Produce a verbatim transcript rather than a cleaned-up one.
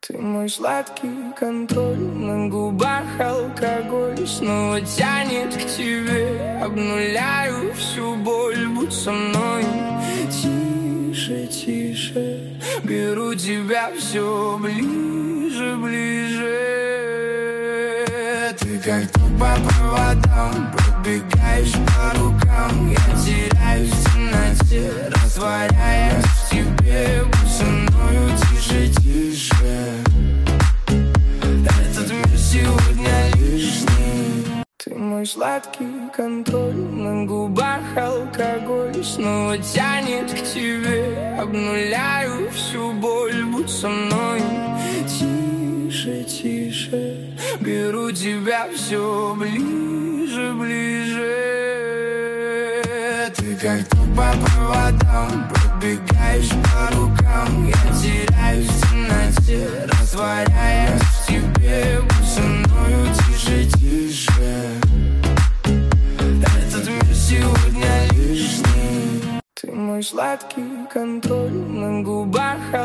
Ты мой сладкий контроль, на губах алкоголь снова тянет к тебе. Обнуляю всю боль, будь со мной. Тише, тише, беру тебя все ближе, ближе. Ты как ток по проводам, пробегаешь по рукам. Я теряюсь в темноте, растворяясь в тебе. Будь со мною, тише, тише. Этот мир сегодня лишний. Ты мой сладкий контроль, на губах алкоголь снова тянет к тебе. Обнуляю всю боль, будь со мной. Тише, тише, беру тебя все ближе, ближе. Ты как ток по проводам, пробегаешь по рукам. Я теряюсь в темноте, растворяясь в тебе. Будь со мною, тише, тише. Этот мир сегодня лишний. Ты мой сладкий контроль, на губах